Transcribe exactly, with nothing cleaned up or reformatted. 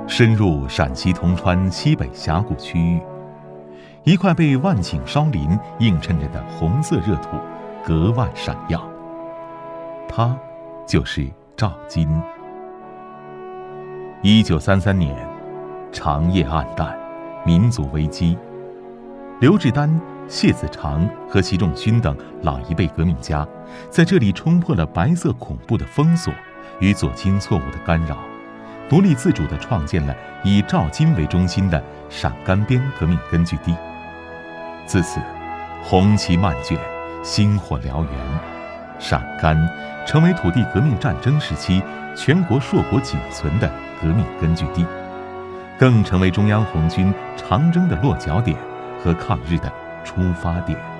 深入陕西铜川西北峡谷区域，一块被万顷烧林映衬着的红色热土格外闪耀。它就是赵金。一九三三年，长夜暗淡，民族危机。刘志丹、谢子长和习仲勋等老一辈革命家，在这里冲破了白色恐怖的封锁与左倾错误的干扰，独立自主地创建了以赵金为中心的陕甘边革命根据地。自此，红旗漫卷，星火燎原，陕甘成为土地革命战争时期全国硕果仅存的革命根据地，更成为中央红军长征的落脚点和抗日的出发点。